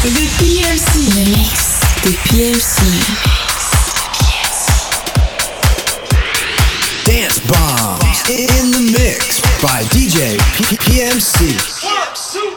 The PMC Mix. The PMC. Dance Bombs in the mix by DJ PMC. 1, 2,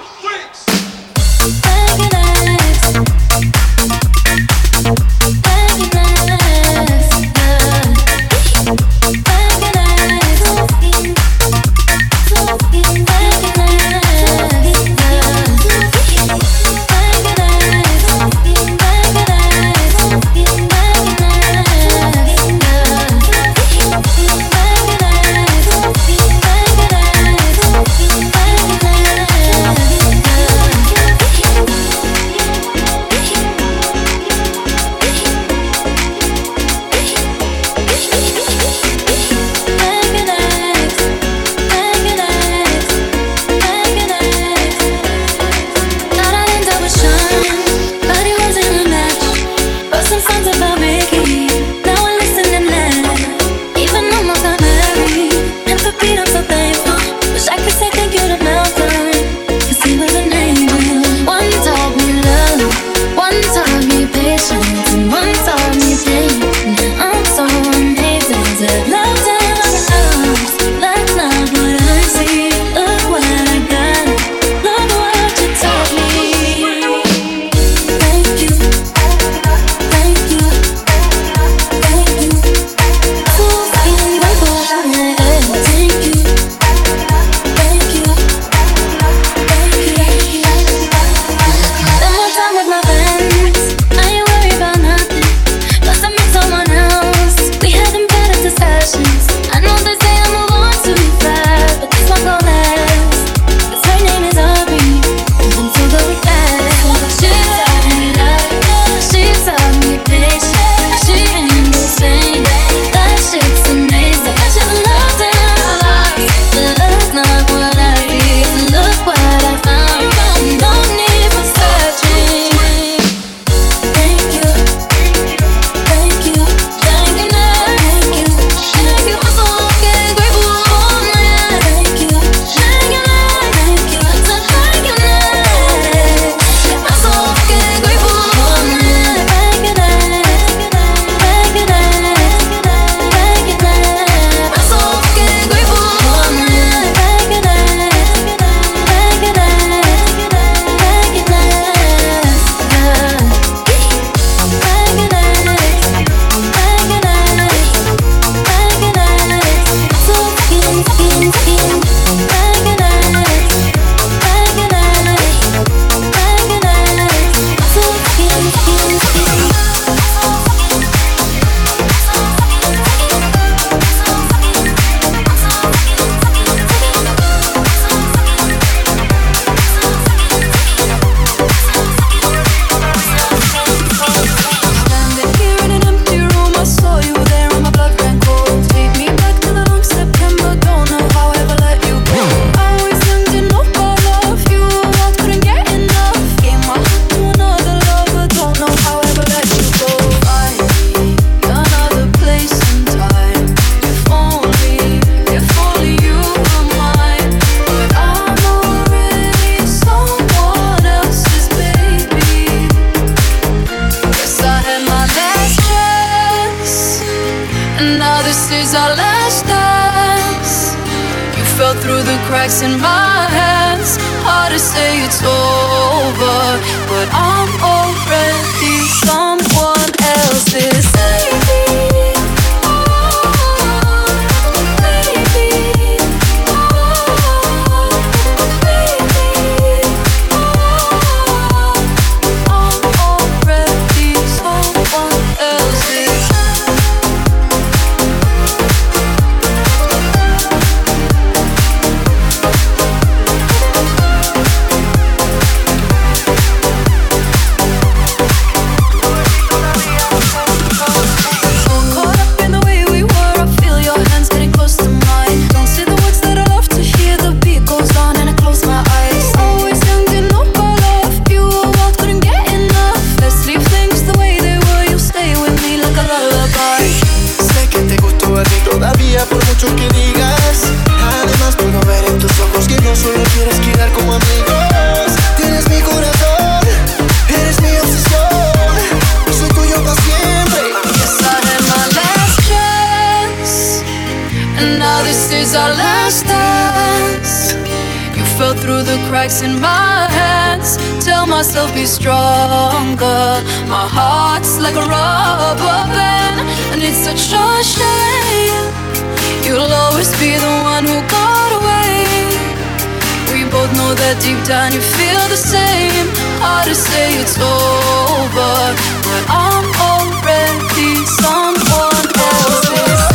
solo quieres quedar como amigos. Tienes mi corazón, through the cracks in my hands. Tell myself be stronger. My heart's like a rubber band, and it's such a shame you'll always be the one who got away. We both know that deep down you feel the same. Hard to say it's over, but I'm already someone else's.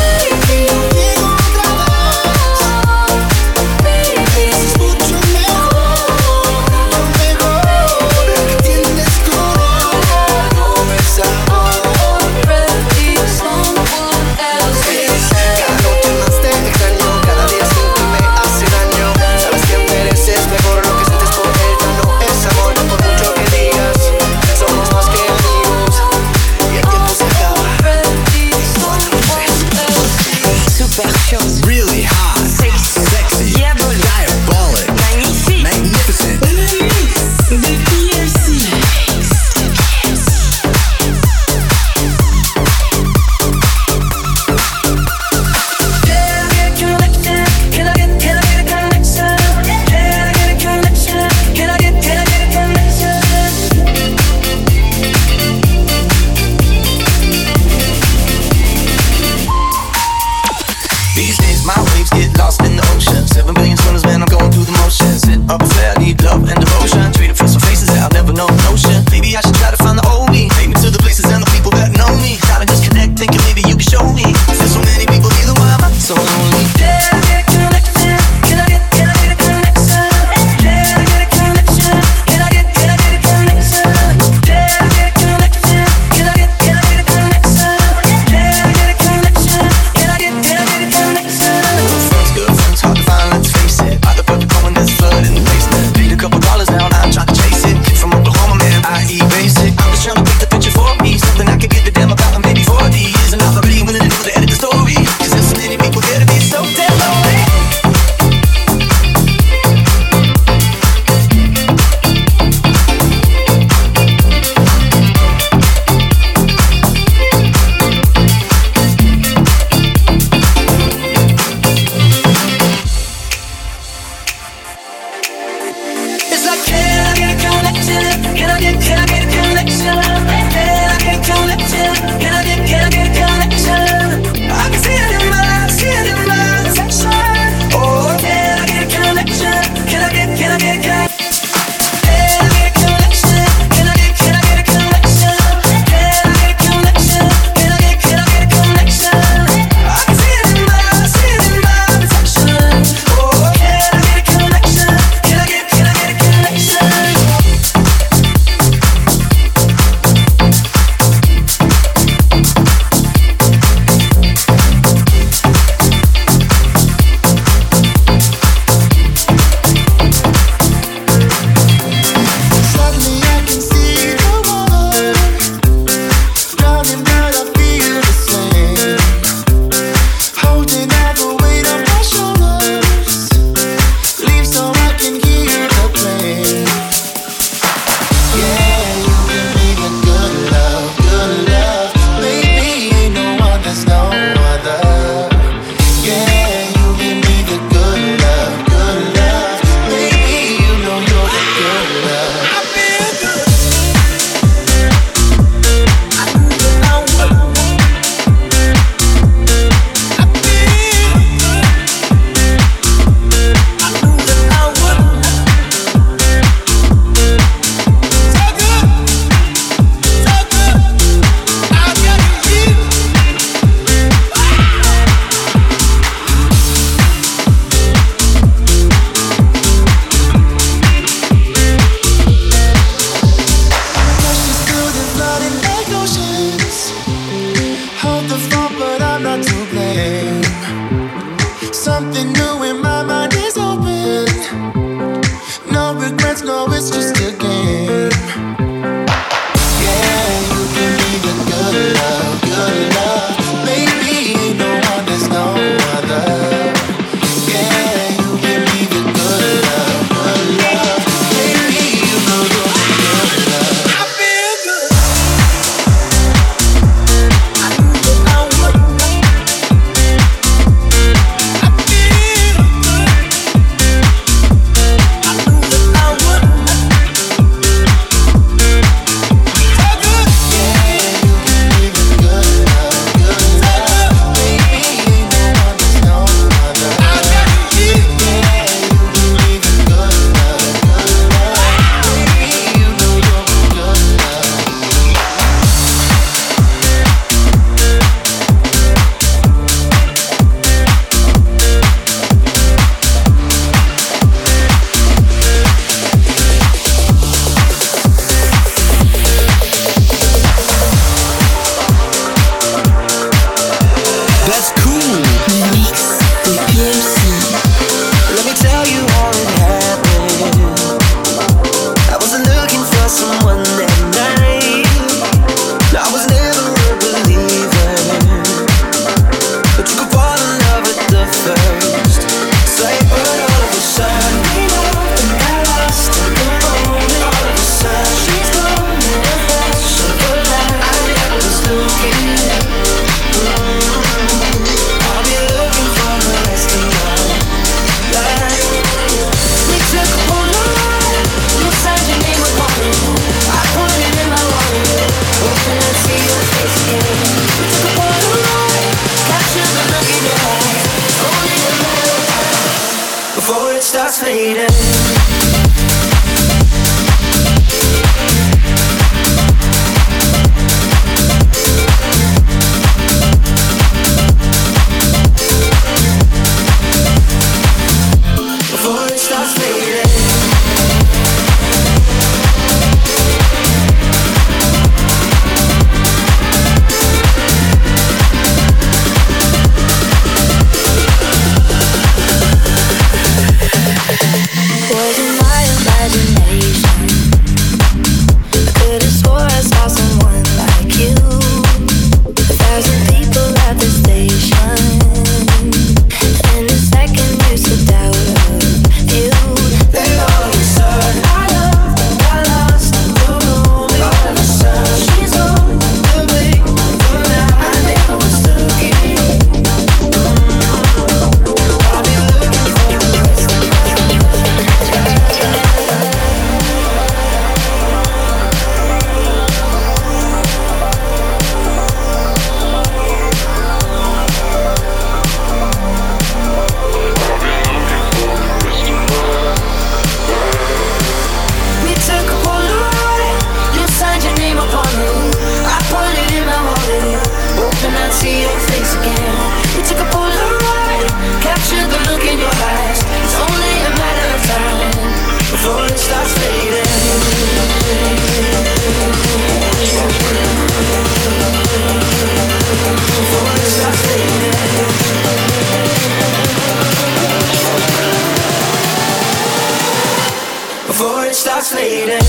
Really hot, sexy, diabolic, magnificent. The PMC. These days my waves get lost in the ocean. 7 billion swimmers, man, I'm going through the motions. Sit up there, I need love and devotion. Treat it for some faces that I'll never know the notion. Maybe I should try to find the old me. Take me to the places and the people that know me. Gotta disconnect, thinking maybe you can show me. There's so many people here, why am I so lonely? fading.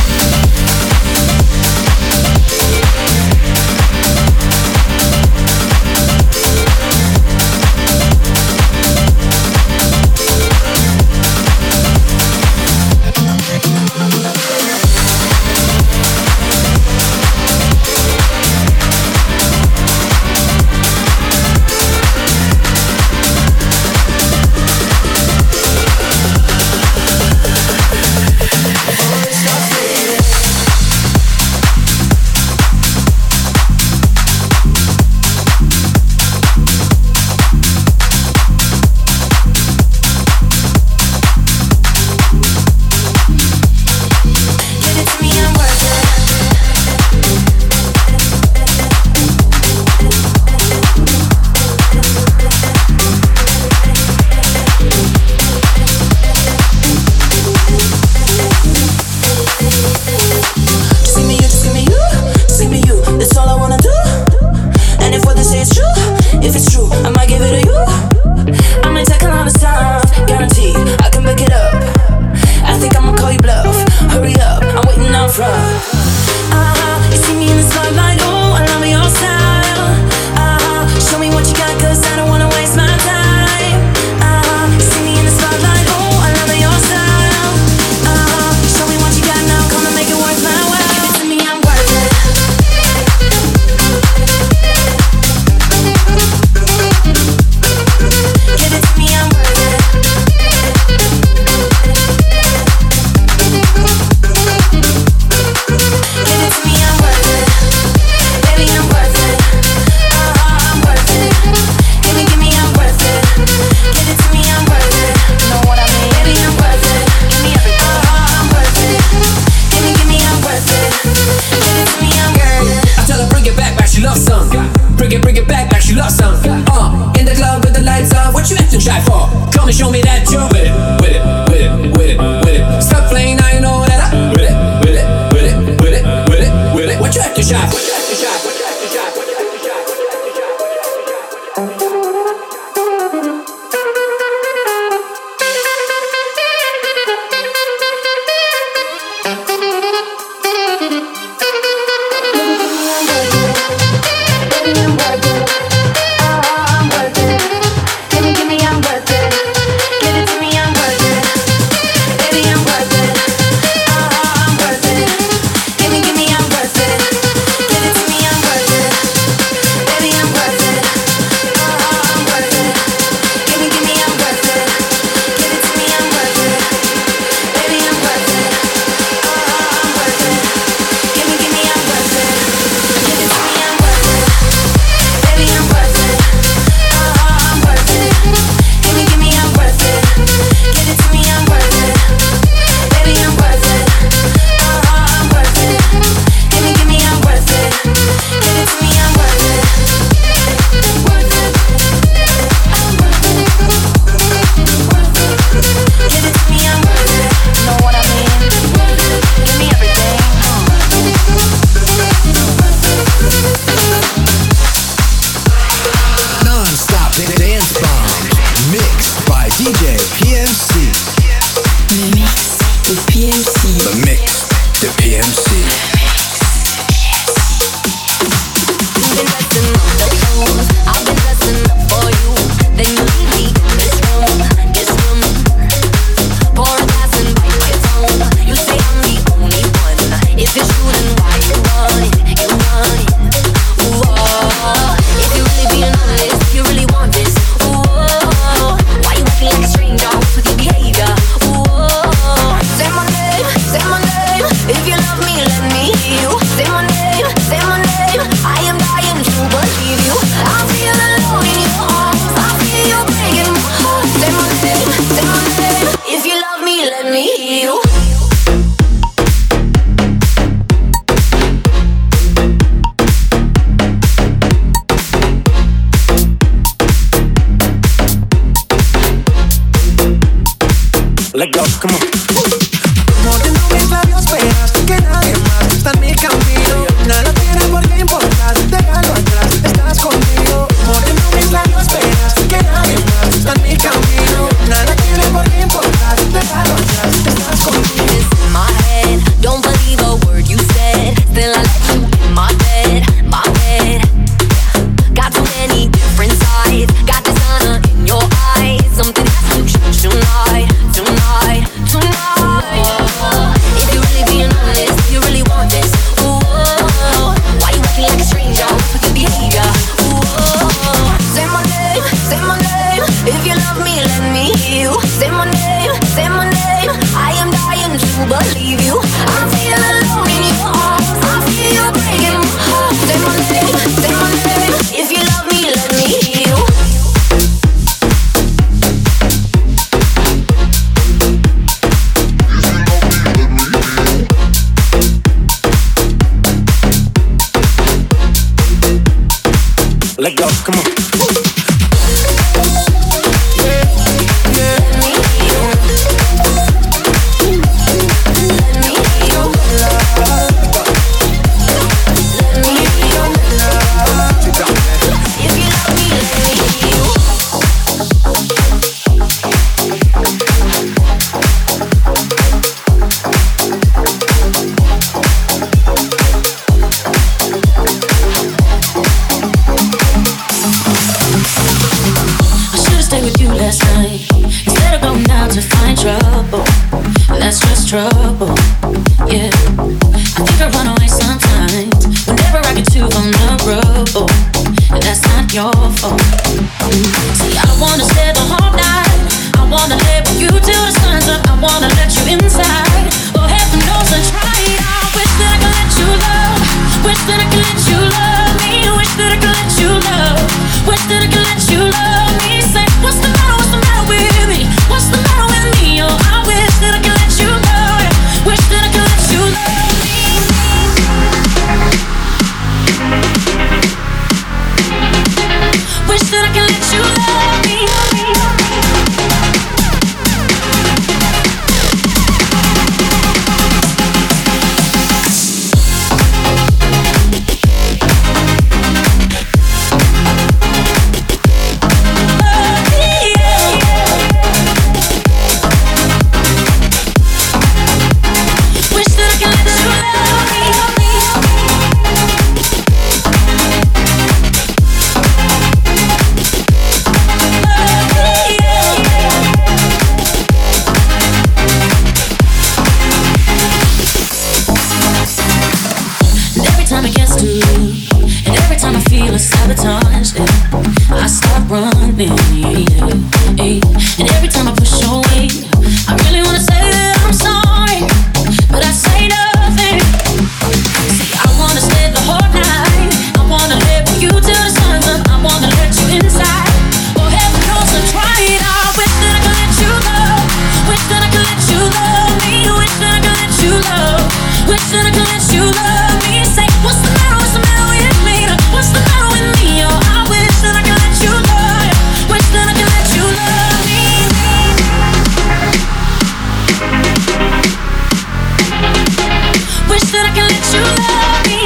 Let go, come on. Mordiendo mis labios, verás que nadie más está en mi camino. Nada tiene por qué importar, déjalo atrás, estás conmigo. Mordiendo mis labios, verás que nadie más está en mi camino. Nada tiene por qué importar, déjalo atrás, estás conmigo. It's in my head. Let go, come on. Trouble, yeah. I think I run away sometimes whenever I get too vulnerable, and that's not your fault. See, I wanna stay the whole night. I wanna lay with you till the sun's up. I wanna let you inside. Oh, heaven knows I tried. I wish that I could let you love. Wish that I could let you love me. Wish that I could let you love. Wish that I could let you love me. Say, what's the matter? What's the matter with me? What's the matter with me? Oh, I wish that I could let you love. Wish that I could let you love me. Wish that I could let you love me. Sabotage, I stop running, and every time I push away, I really wanna say that I'm sorry, but I say nothing. See, I wanna stay the whole night. I wanna live with you till the sun's up. I wanna let you inside. Oh, heaven knows I tried. I wish that I could let you love. Wish that I could let you love me. Wish that I could let you love. Wish that I could let you love me. Say, what's the matter? What's the matter with me? What's the matter with me? Oh, I wish that I could let you love. Wish that I could let you love me. Wish that I could let you love me.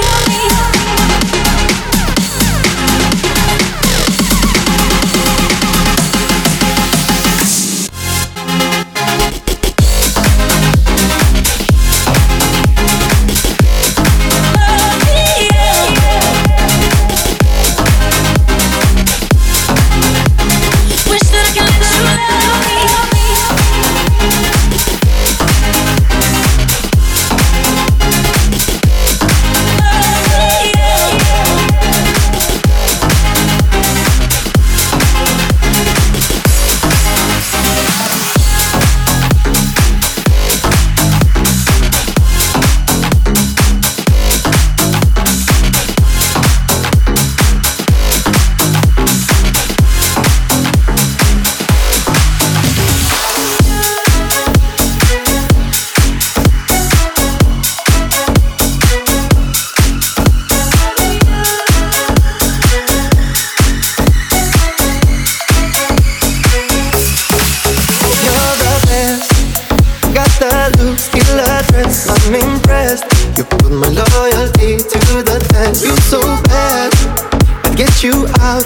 I'm impressed. You put my loyalty to the test. You so bad, I get you out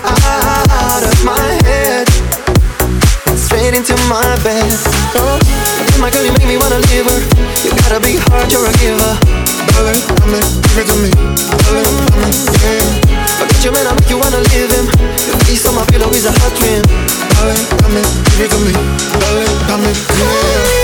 of my head, straight into my bed. Oh, my girl, you make me wanna leave her. You gotta be hard, you're a giver. Darling, come here, give it to me. Darling, come here, yeah. Forget your man, I make you wanna leave him. Your face on my pillow is a hot dream. Darling, come here, give it to me. Darling, come here, yeah.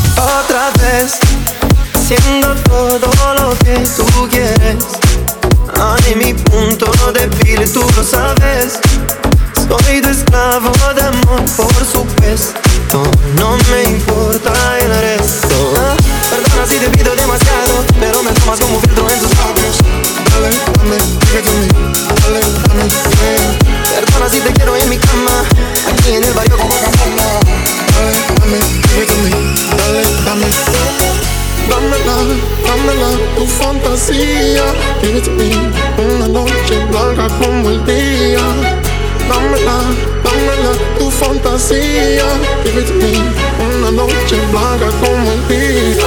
Haciendo todo lo que tú quieres. Ay, mi punto débil, tú lo sabes. Soy tu esclavo de amor, por supuesto. No me importa el resto. Perdona si te pido demasiado, pero me tomas como filtro en tus labios. Dale, dame, give it to me. Dale, dame, yeah. Perdona si te quiero en mi cama, aquí en el barrio como Camaná. Dale, dame, give it to me. Dale, dame. Dámela, tu fantasía. Give it to me. Una noche blanca como el día. Dámela, tu fantasía. Give it to me. Una noche blanca como el día.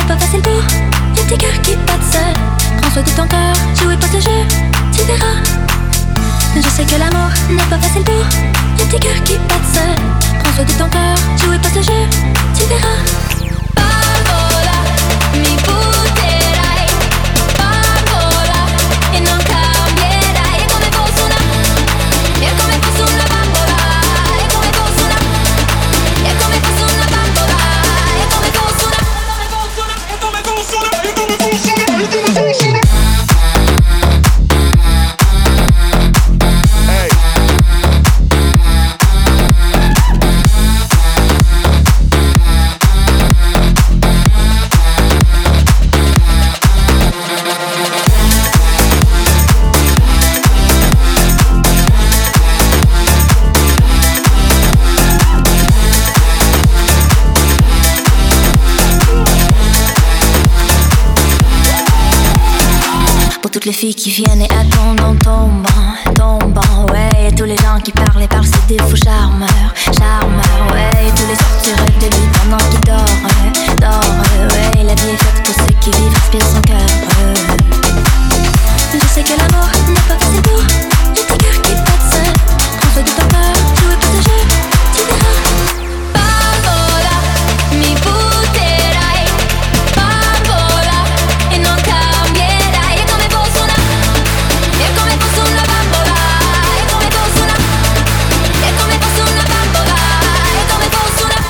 n'est pas facile pour les petits cœurs qui battent seuls. Prends soin de ton cœur, jouez pas ce jeu, tu verras. Je sais que l'amour n'est pas facile pour les petits cœurs qui battent seuls. Prends soin de ton cœur, jouez pas ce jeu, tu verras. Bambola, mi butterai, bambola, e non cambierai. È come fosse una bambola, è come fosse una bambola, è come fosse una. Toutes les filles qui viennent et attendent en tombant, ouais. Et tous les gens qui parlent c'est des faux charmeurs, ouais. Et tous les soirs tu rêves de lui pendant qu'il dort, ouais. La vie est faite pour ceux qui vivent, respirent son cœur. Je sais que l'amour n'est pas facile pour les petits cœurs qui battent seuls. Prends soin de ton cœur, jouez pas ce jeu, tu verras. Bambola, mi butterai, bambola, e non cambierai. È come fosse una bambola, è come fosse una bambola, è come fosse una.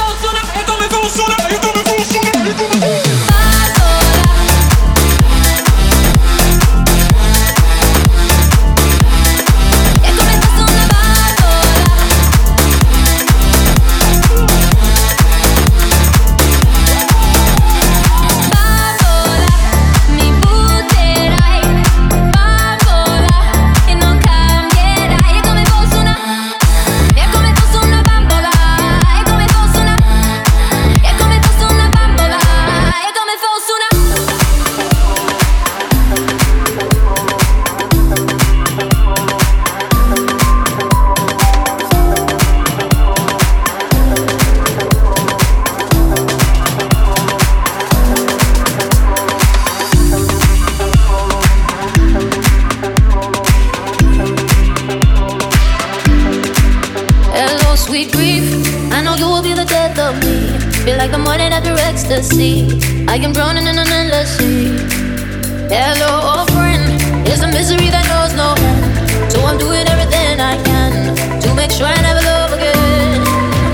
I am drowning in an endless sea. Hello, old friend. It's a misery that knows no end. So I'm doing everything I can to make sure I never love again.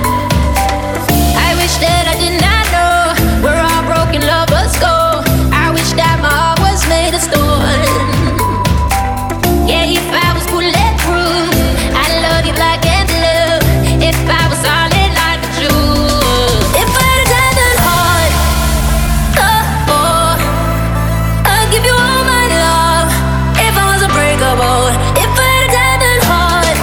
I wish that I did not know where all broken lovers go. I wish that my heart was made of stone. Yeah, if I was bulletproof, I'd love you like and blue. If I was solid like a Jew. If I had a diamond heart, I'd give you all my love. If I was unbreakable, if I had a diamond heart,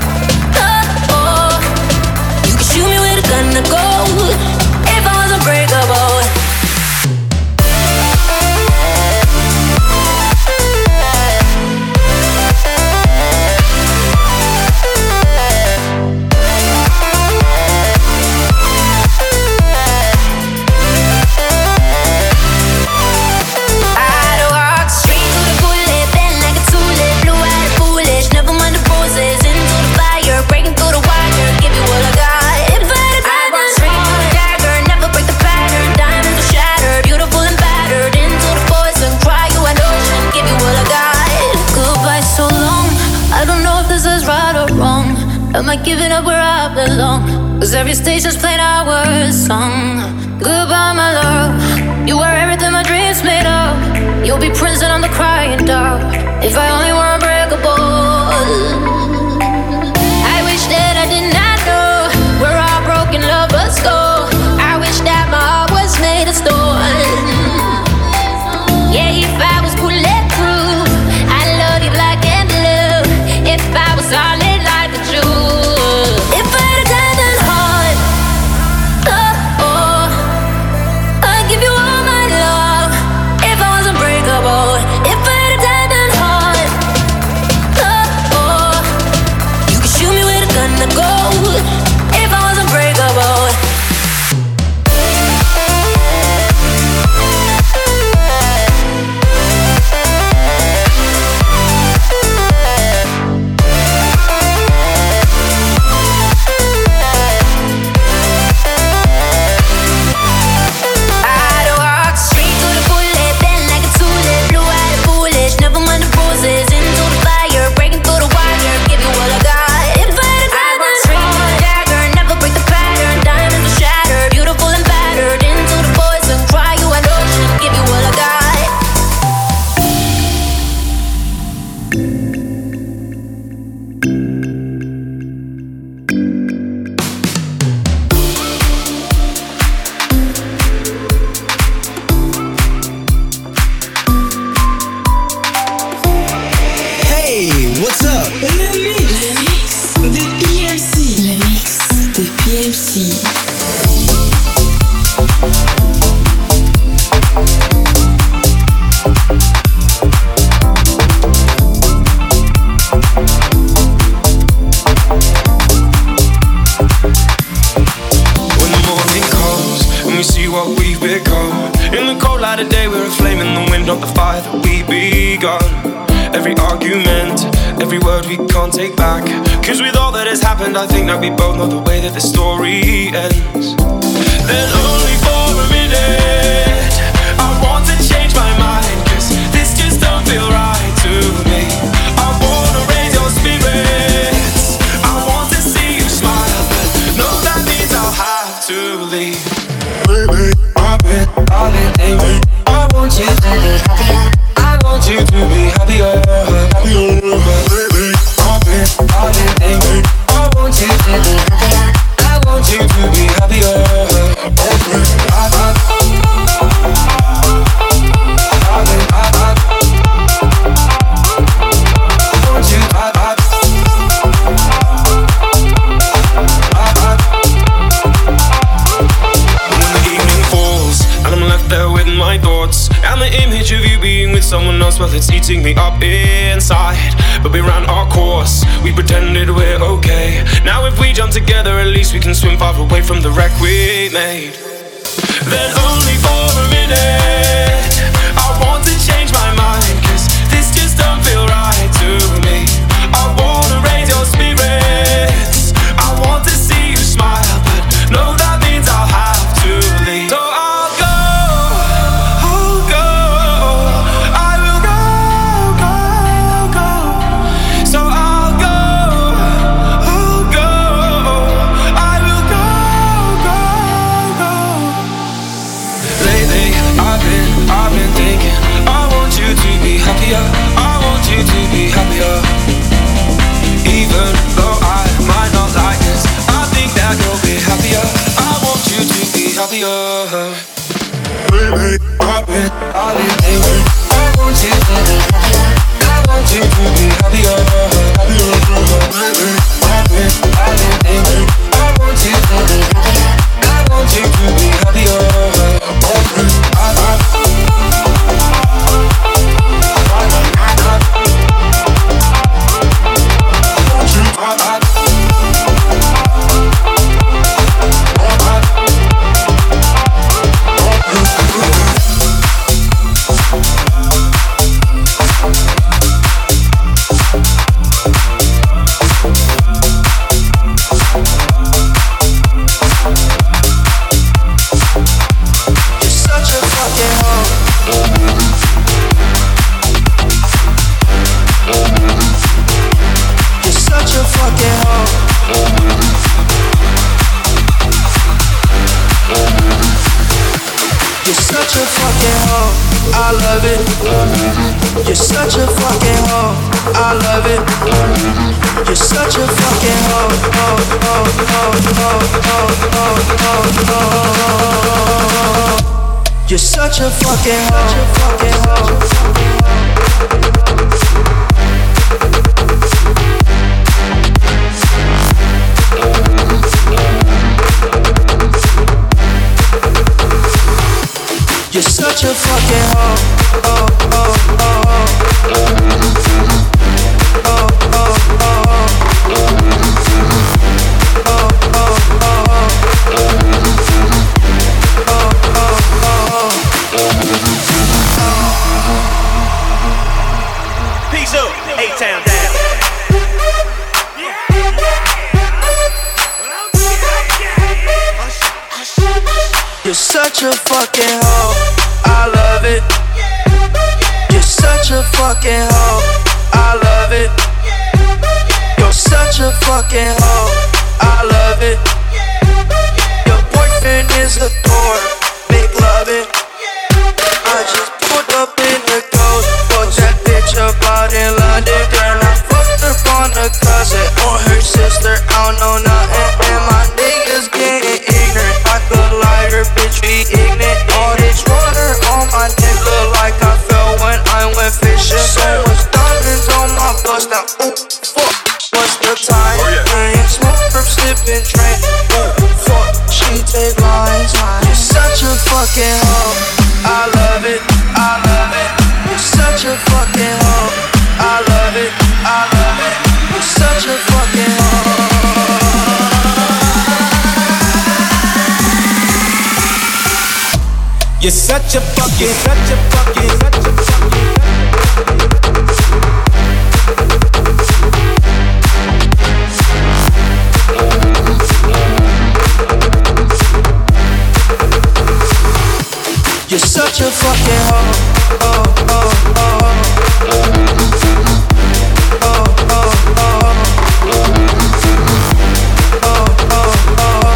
you could shoot me with a gun to go. If I was unbreakable. Am I giving up where I belong? 'Cause every station's playing our song. Goodbye, my love. You are everything my dreams made of. You'll be prison on the crying dog. If I only were unbreakable. I wish that I did not know where all broken lovers go. I wish that my heart was made of stone. Yeah, if I was bulletproof, I love you like and blue. If I was solid like a Jew. If I had a diamond heart, I'd give you all my love. If I was unbreakable, if I had a diamond heart, go. In the cold light of day, we're a flame in the wind, not the fire that we begun. Every argument, every word we can't take back. Cause with all that has happened, I think that we both know the way that the story ends. Then only for a minute, I want to change my mind, cause this just don't feel right to me. I wanna raise your spirits, I want to see you smile, but no, that means I'll have to leave. Baby, I've been thinking, I want you to be happier, I want you to be happier, happier. Baby, I've been thinking, I want you to be happier, I want you to be happier. And the image of you being with someone else, well, it's eating me up inside. But we ran our course, we pretended we're okay. Now if we jump together, at least we can swim far away from the wreck we made. Then only for a minute, I want to change my mind, cause this just don't feel right to me. I wanna raise your spirits, I want to see you smile, but no, that means I'll have to leave. So I'll go, I will go. So I'll go, I will go. Lately, I've been thinking, I want you to be happier, I want you to be happier. Even though I might not like this, I think that you'll be happier, I want you to be happier. Baby, I've been thinking, I want you to be happier, I want you to be happier, happier. Baby, I've been thinking, I want you to be happier, I want you to be happier. You're such a fucking hoe, I love it. You're such a fucking hoe, You're such a fucking hoe, You're such a fucking hoe. Peace up, A-Town down. You're such a fucking hoe, I love it. You're such a fucking hoe. You're such a fucking, such a fucking, such a fucking. You're such a fucking hoe, oh, oh, oh. Oh, oh, oh. Oh, oh, oh.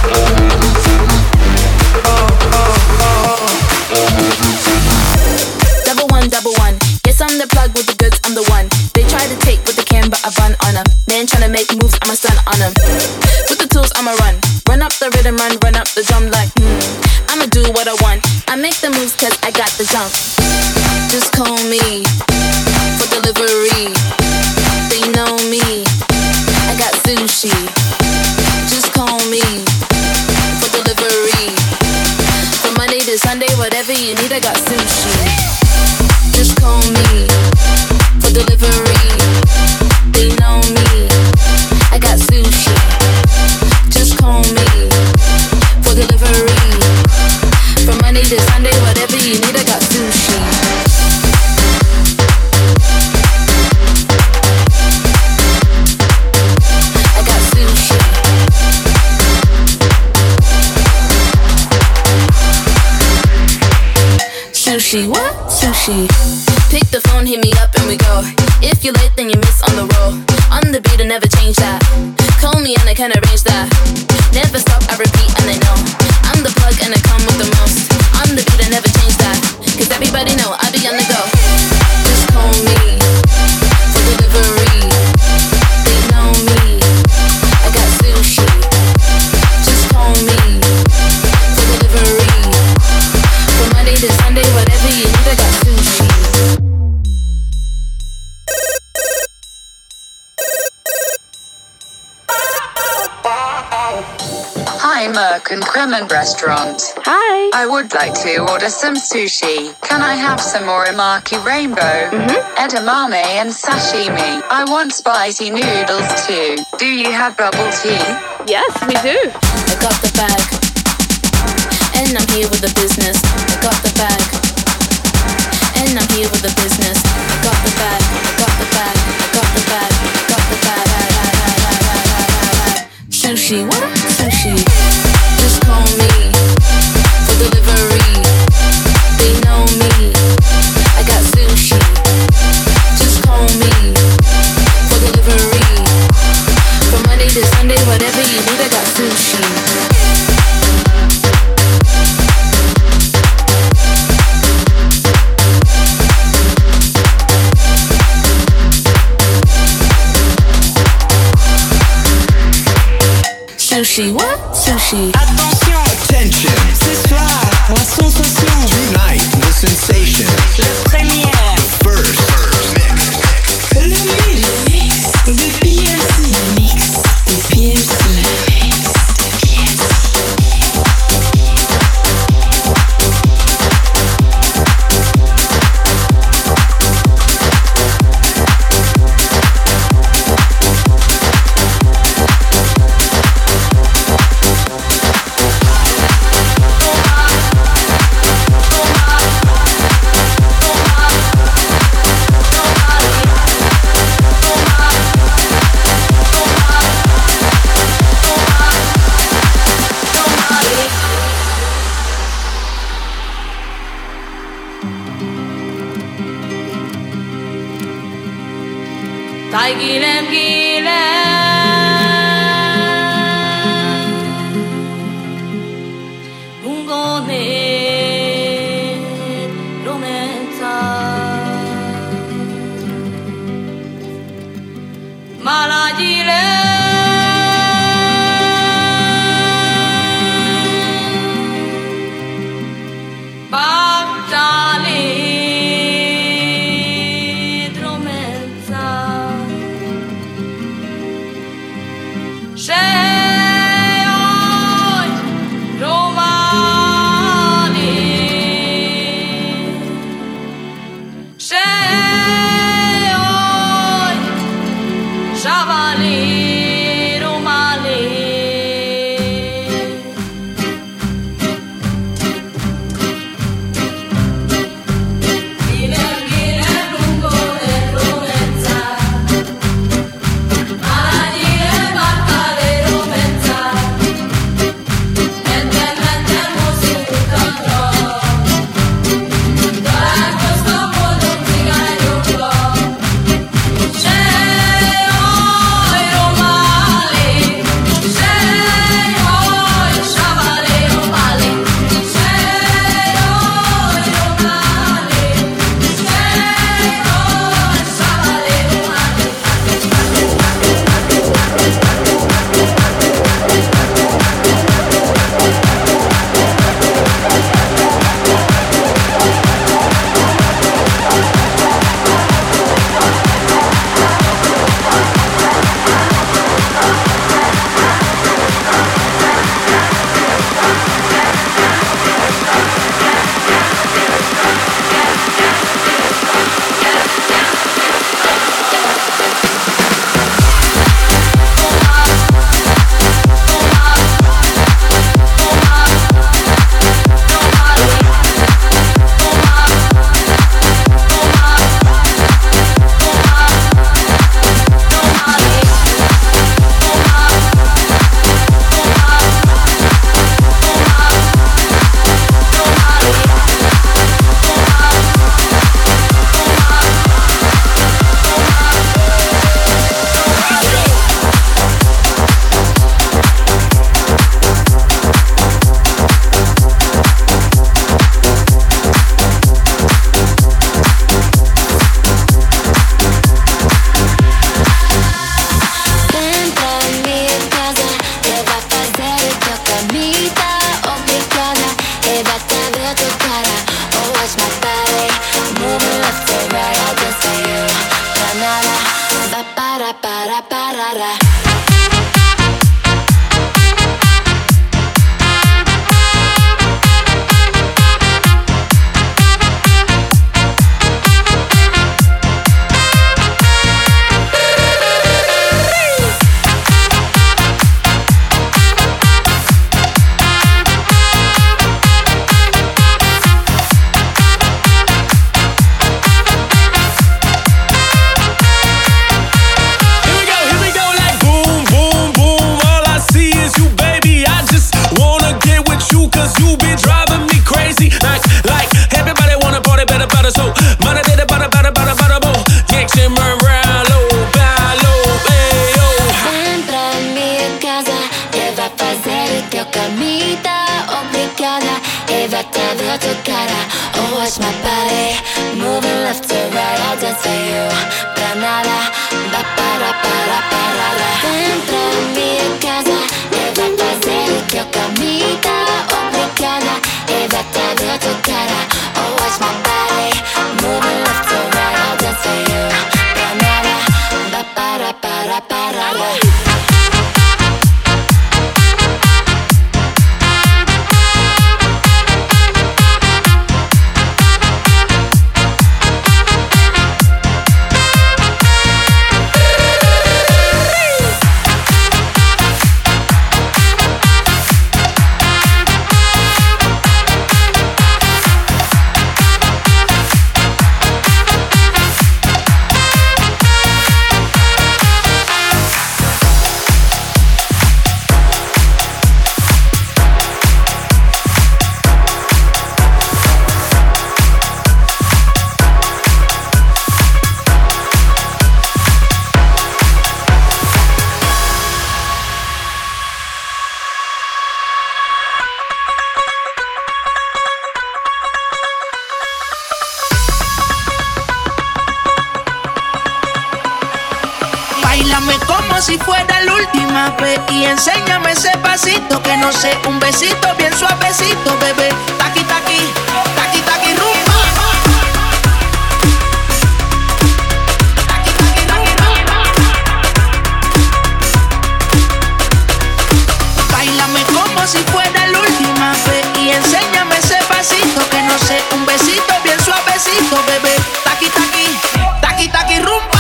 Double one. Yes, I'm the plug with the goods, I'm the one. They try to take what they can, but I run on them. They ain't tryna make moves, I'm a stun on them. With the tools, I'ma run. Run up the rhythm, run up the drum like, I'ma do what I want. I make the moves cause I got the jump. Just call me for delivery. They know me, I got sushi. Just call me for delivery. From Monday to Sunday, whatever you need, I got sushi. Just call me for delivery. They know me, I got sushi. Just call me for delivery. From Monday to Sunday, whatever you need, I got sushi. I got sushi. Sushi, what? Sushi. Pick the phone, hit me up and we go. If you're late, then you miss on the roll. On the beat, I never change that. Call me and I can arrange that. Never stop, I repeat and they know I'm the plug and I come with the most. On the beat, I never change that. Cause everybody know I be on the go. Just call me for delivery. They know me, I got sushi. Just call me for delivery. From Monday to Sunday, whatever you need, I got sushi. Hi, Merck and Kremen Restaurant. Hi. I would like to order some sushi. Can I have some uramaki rainbow, edamame and sashimi? I want spicy noodles too. Do you have bubble tea? Yes, we do. I got the bag, and I'm here with the business. I got the bag, and I'm here with the business. I got the bag, I got the bag, I got the bag, I got the bag. Sushi, what? Sushi. Just call me for delivery. They know me, I got sushi. Just call me for delivery. From Monday to Sunday, whatever you need, I got sushi. Sushi, what? Sushi. Attention, attention. Ce soir, pour la sensation. Tonight, the sensation. La première. The first mix. Le mix de PMC. Mix de PMC. Tay gilem Mungone Romenza Malagile Bagdali. Oh, watch my body moving left to right. I'll dance for you. Granada, ba para para para. Dentro de mi casa, deve fazer que eu camita obrigada. E vai ter outra cara. Oh, watch my body moving left to right. I'll dance for you. Granada, ba para para para. Como si fuera la última vez y enséñame ese pasito que no sé, un besito bien suavecito, bebé. Taqui taqui, taqui taqui rumba. Taqui taqui taqui rumba. Báilame como si fuera la última vez y enséñame ese pasito que no sé, un besito bien suavecito, bebé. Taqui taqui, taqui taqui rumba.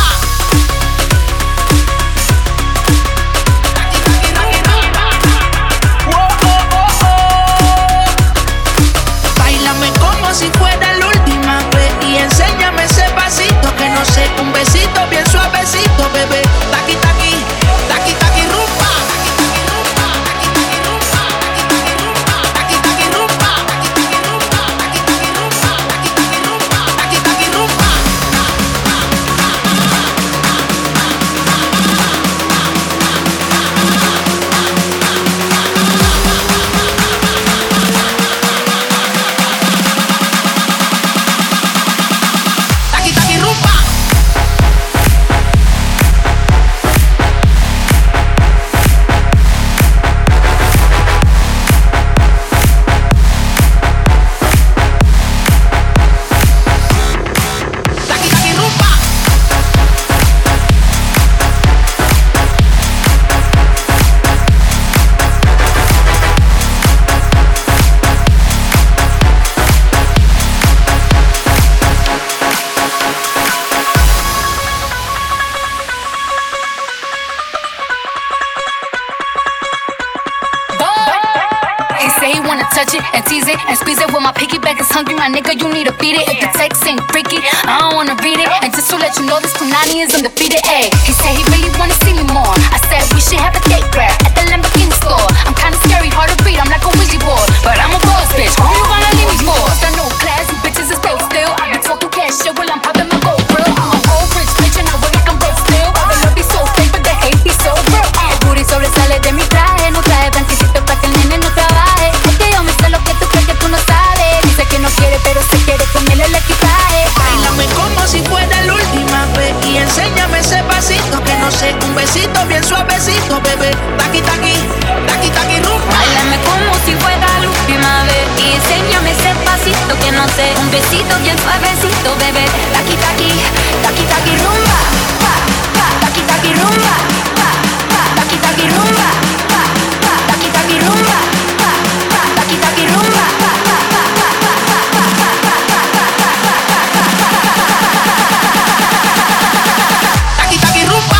Si fuera la última vez y enséñame ese pasito que no sé, un besito bien suavecito, bebé. Taqui taqui, taqui taqui rumba. Taqui taqui rumba, taqui taqui rumba, taqui taqui rumba, taqui taqui rumba, taqui taqui rumba, taqui taqui rumba, and tease it and squeeze it. When my piggyback is hungry, my nigga, you need to feed it. If the text ain't freaky, I don't wanna read it. And just to let you know, this Punani is undefeated. Ayy, he said he really wanna see me more. I said we should have a date rap at the Lamborghini store. I'm kinda scary, hard to read, I'm like a Ouija board, but I'm a boss bitch. Who you wanna leave me for? Got no class, you bitches is broke still. I be talking cash shit while I'm popping my gold grill. I'm a old rich bitch and I work like I'm broke still. The love be so fake, but the hate be so real. El booty sobresale de mi traje, no trae blanquecito pa' que el nene no trabaje. Es que yo me sé lo que tú crees que tú no sabes. Dice que no quiere, pero se quiere comerle el equipaje. Báilame como si fuera la última vez y enséñame ese pasito que no sé, un besito bien suavecito, bebé. Taqui taqui, taqui taqui rumba. Báilame como si fuera la última vez y enséñame ese pasito que no sé, un besito bien suavecito, bebé. Taqui taqui, taqui taqui rumba. Taqui taqui rumba. Taqui taqui rumba. Taqui taqui rumba. Taqui taqui rumba. Taqui taqui rumba.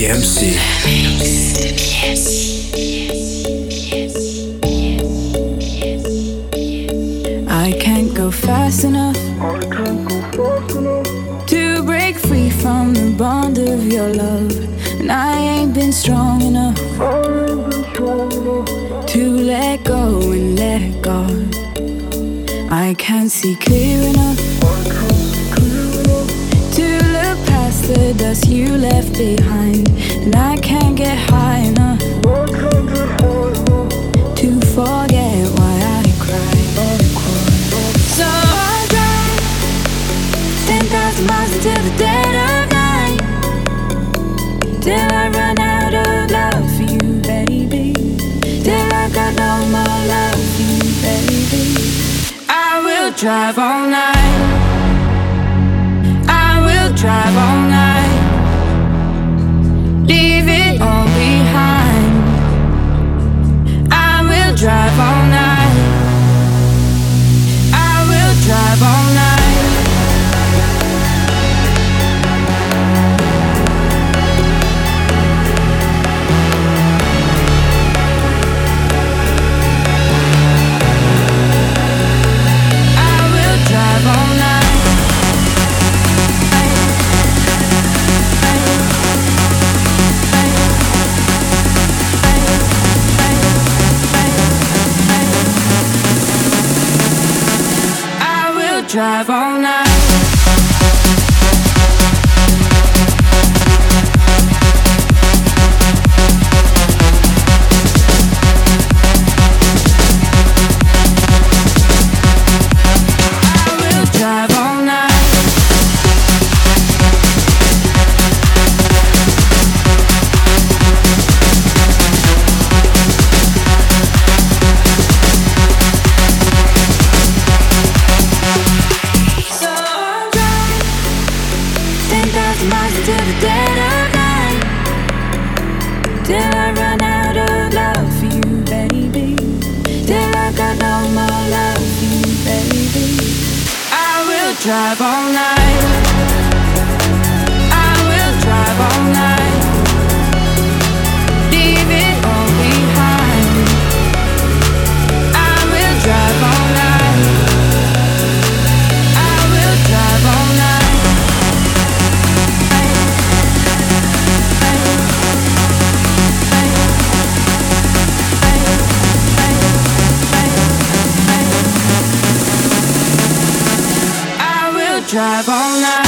PMC. I can't go fast enough to break free from the bond of your love, and I ain't been strong enough to let go and let God. I can't see clear enough to look past the dust you left behind, and I can't get high enough to forget why I cried. So I drive 10,000 miles until the dead of night, till I run out of love for you, baby, till I got no more love for you, baby. I will drive all night, I will drive all night, leave it all behind. I will drive all night, I will drive all night. Drive all night. Drive all night, I will drive all night, leave it all behind. I will drive all night, I will drive all night. Drive all night.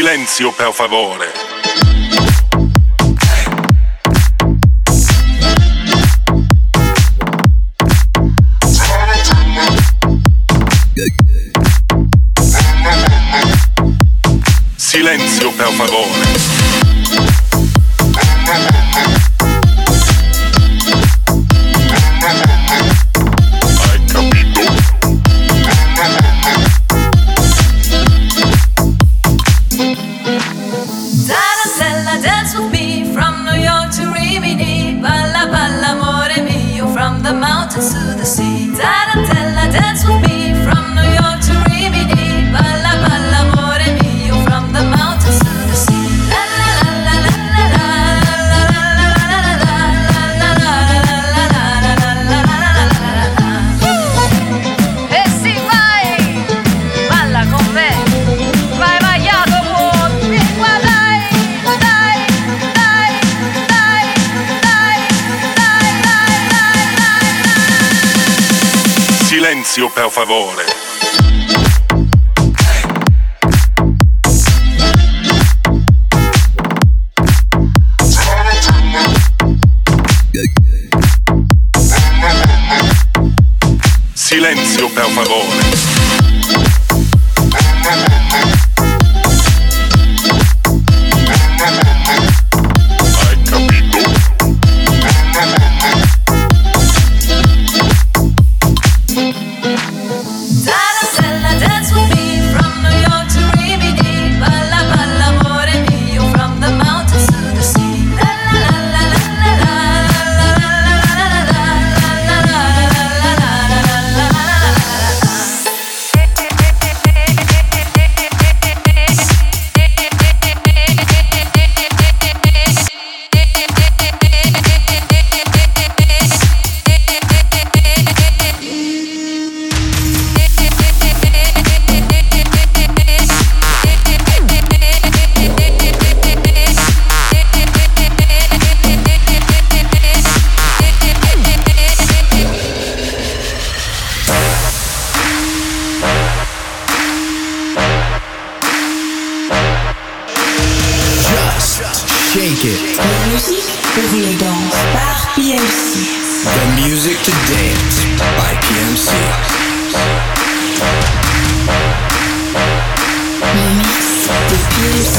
Silenzio, per favore. Silenzio, per favore. Tarantella, dance with me from New York to Rimini. Balla, balla, amore mio, from the mountains to the sea. Tarantella, dance with me from New York to Rimini. Balla, balla, amore mio, from the mountains to the sea. La la la la la la la la la la la. E sì, vai! Balla con me! Vai, vai, Silenzio, per favore. Silenzio, per favore. Tarantella, dance with me from New York to Rimini. Balla, balla, amore mio, from the mountains to the sea. La la la la la la Shake it. La musique pour les danses par PMC. The music to dance by PMC. Le mix de PMC.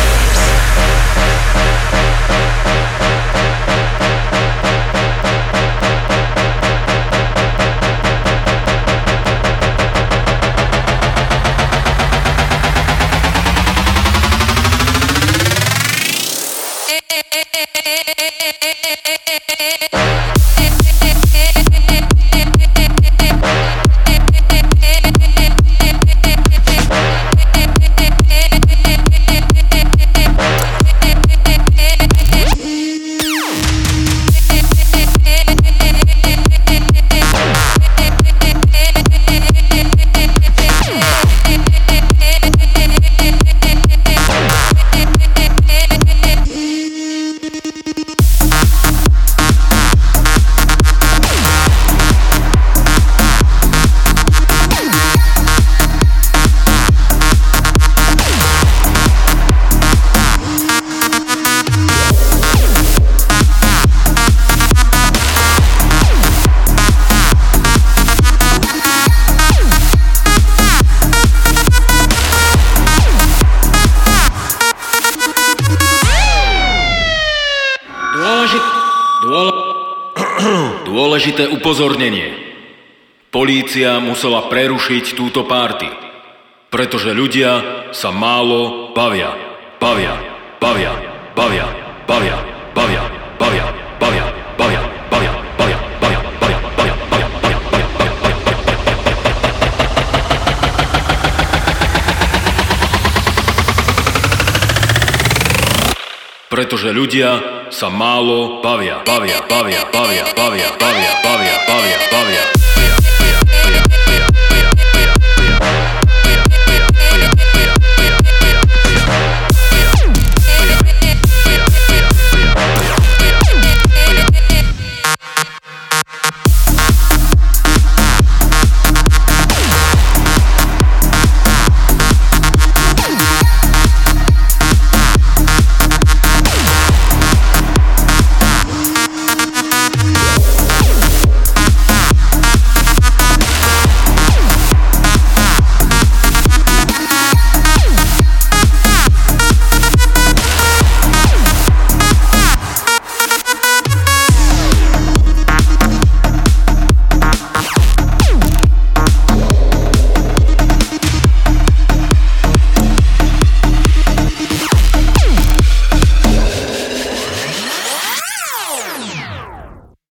Dôležité upozornenie. Polícia musela prerušiť túto party, pretože ľudia sa málo bavia. Bavia, bavia, bavia, bavia, bavia, bavia, bavia, bavia, bavia, bavia, bavia, bavia, bavia, bavia, bavia, bavia, bavia. Pretože ľudia sa málo bavia. Bavia, bavia, bavia, bavia, bavia, bavia, bavia, bavia.